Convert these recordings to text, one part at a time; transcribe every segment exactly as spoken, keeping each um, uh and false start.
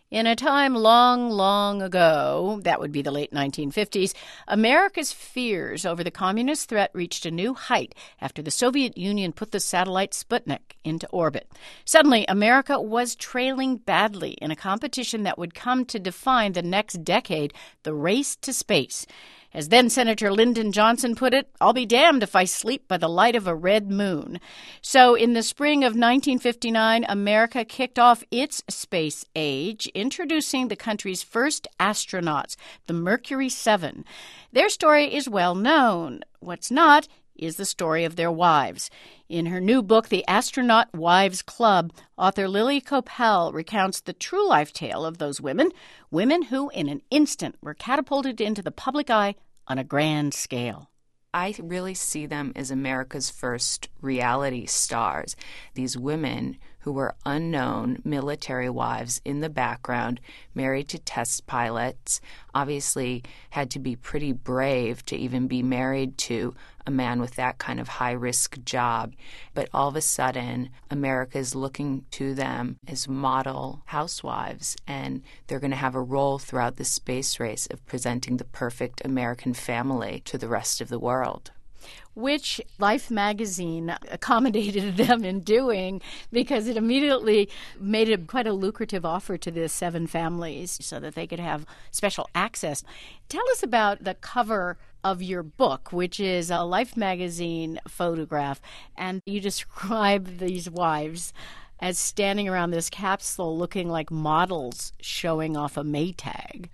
In a time long, long ago, that would be the late nineteen fifties, America's fears over the communist threat reached a new height after the Soviet Union put the satellite Sputnik into orbit. Suddenly, America was trailing badly in a competition that would come to define the next decade, the race to space. As then-Senator Lyndon Johnson put it, I'll be damned if I sleep by the light of a red moon. So in the spring of nineteen fifty-nine, America kicked off its space age, introducing the country's first astronauts, the Mercury seven. Their story is well known. What's not is the story of their wives. In her new book, The Astronaut Wives Club, author Lily Koppel recounts the true life tale of those women, women who in an instant were catapulted into the public eye on a grand scale. I really see them as America's first reality stars. These women who were unknown military wives in the background, married to test pilots, obviously had to be pretty brave to even be married to a man with that kind of high-risk job. But all of a sudden, America is looking to them as model housewives, and they're going to have a role throughout the space race of presenting the perfect American family to the rest of the world. Which Life magazine accommodated them in doing, because it immediately made it quite a lucrative offer to the seven families so that they could have special access. Tell us about the cover of your book, which is a Life magazine photograph, and you describe these wives as standing around this capsule looking like models showing off a Maytag.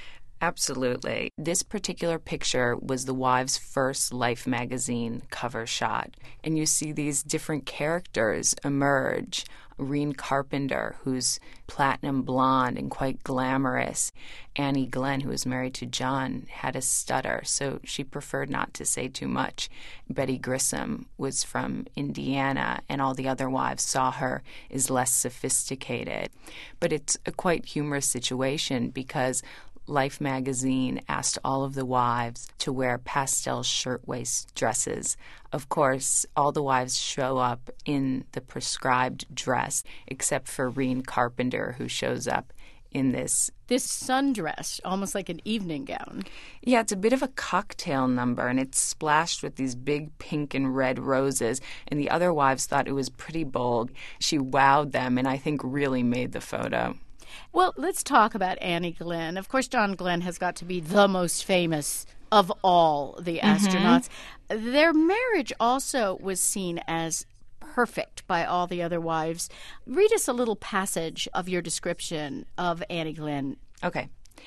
Absolutely. This particular picture was the wives' first Life magazine cover shot. And you see these different characters emerge. Reen Carpenter, who's platinum blonde and quite glamorous. Annie Glenn, who was married to John, had a stutter, so she preferred not to say too much. Betty Grissom was from Indiana, and all the other wives saw her as less sophisticated. But it's a quite humorous situation because Life magazine asked all of the wives to wear pastel shirtwaist dresses. Of course, all the wives show up in the prescribed dress, except for Reen Carpenter, who shows up in this This sundress, almost like an evening gown. Yeah, it's a bit of a cocktail number, and it's splashed with these big pink and red roses, and the other wives thought it was pretty bold. She wowed them, and I think really made the photo. Well, let's talk about Annie Glenn. Of course, John Glenn has got to be the most famous of all the astronauts. Mm-hmm. Their marriage also was seen as perfect by all the other wives. Read us a little passage of your description of Annie Glenn. Okay.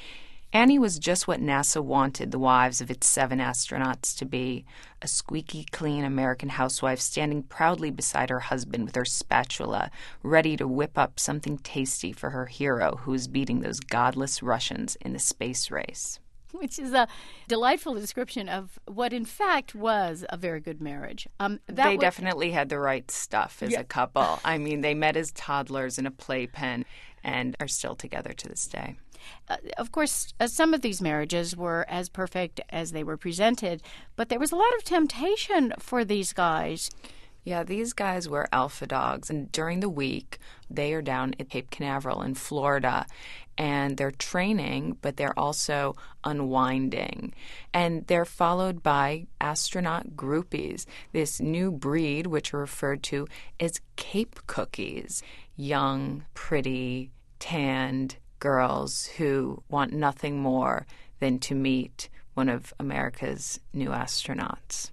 Annie was just what NASA wanted the wives of its seven astronauts to be, a squeaky clean American housewife standing proudly beside her husband with her spatula, ready to whip up something tasty for her hero who was beating those godless Russians in the space race. Which is a delightful description of what, in fact, was a very good marriage. Um, that they was... definitely had the right stuff as yeah. a couple. I mean, they met as toddlers in a playpen and are still together to this day. Uh, of course, uh, some of these marriages were as perfect as they were presented, but there was a lot of temptation for these guys. Yeah, these guys were alpha dogs, and during the week, they are down at Cape Canaveral in Florida, and they're training, but they're also unwinding. And they're followed by astronaut groupies, this new breed, which are referred to as Cape cookies, young, pretty, tanned girls who want nothing more than to meet one of America's new astronauts.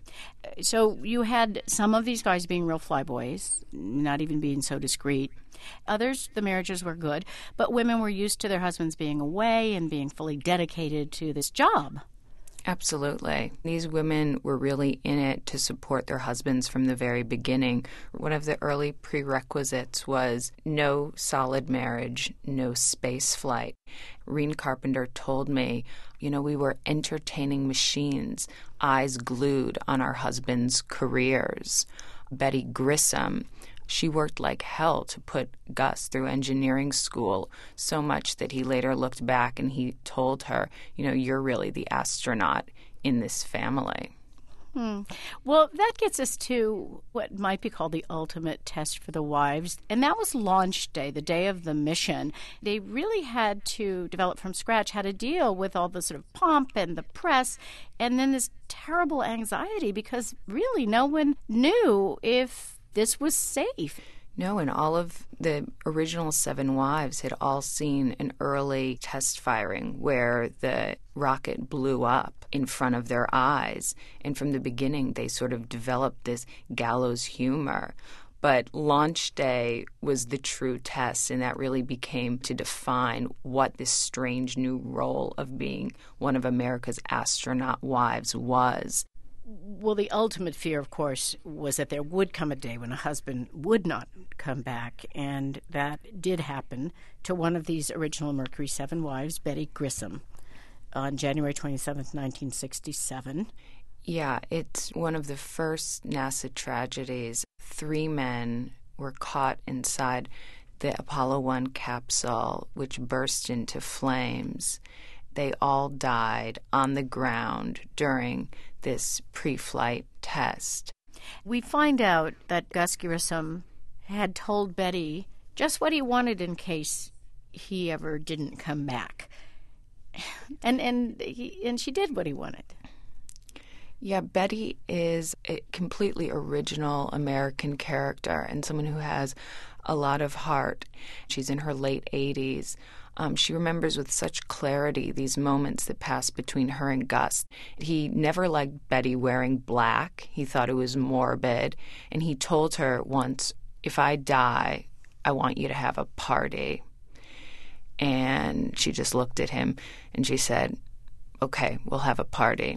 So you had some of these guys being real flyboys, not even being so discreet. Others, the marriages were good, but women were used to their husbands being away and being fully dedicated to this job. Absolutely. These women were really in it to support their husbands from the very beginning. One of the early prerequisites was no solid marriage, no space flight. Reen Carpenter told me, you know, we were entertaining machines, eyes glued on our husbands' careers. Betty Grissom, she worked like hell to put Gus through engineering school, so much that he later looked back and he told her, you know, you're really the astronaut in this family. Hmm. Well, that gets us to what might be called the ultimate test for the wives, and that was launch day, the day of the mission. They really had to develop from scratch how to deal with all the sort of pomp and the press, and then this terrible anxiety because really no one knew if this was safe. No, and all of the original seven wives had all seen an early test firing where the rocket blew up in front of their eyes. And from the beginning, they sort of developed this gallows humor. But launch day was the true test, and that really became to define what this strange new role of being one of America's astronaut wives was. Well, the ultimate fear, of course, was that there would come a day when a husband would not come back, and that did happen to one of these original Mercury seven wives, Betty Grissom, on January twenty-seventh, nineteen sixty-seven. Yeah, it's one of the first NASA tragedies. Three men were caught inside the Apollo one capsule, which burst into flames. They all died on the ground during this pre-flight test. We find out that Gus Grissom had told Betty just what he wanted in case he ever didn't come back. And and he, and she did what he wanted. Yeah, Betty is a completely original American character and someone who has a lot of heart. She's in her late eighties. Um, she remembers with such clarity these moments that passed between her and Gus. He never liked Betty wearing black. He thought it was morbid. And he told her once, if I die, I want you to have a party. And she just looked at him and she said, okay, we'll have a party.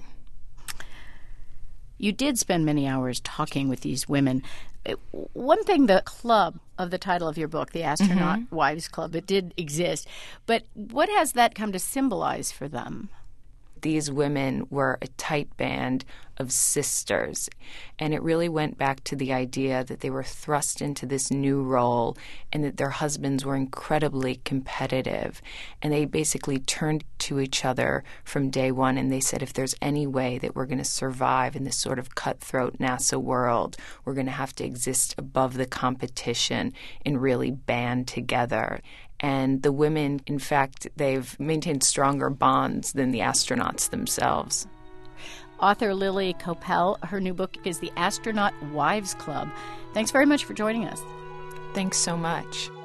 You did spend many hours talking with these women. One thing, the club of the title of your book, the Astronaut mm-hmm. Wives Club, it did exist. But what has that come to symbolize for them? These women were a tight band of sisters, and it really went back to the idea that they were thrust into this new role and that their husbands were incredibly competitive. And they basically turned to each other from day one, and they said, if there's any way that we're going to survive in this sort of cutthroat NASA world, we're going to have to exist above the competition and really band together. And the women, in fact, they've maintained stronger bonds than the astronauts themselves. Author Lily Koppel, her new book is The Astronaut Wives Club. Thanks very much for joining us. Thanks so much.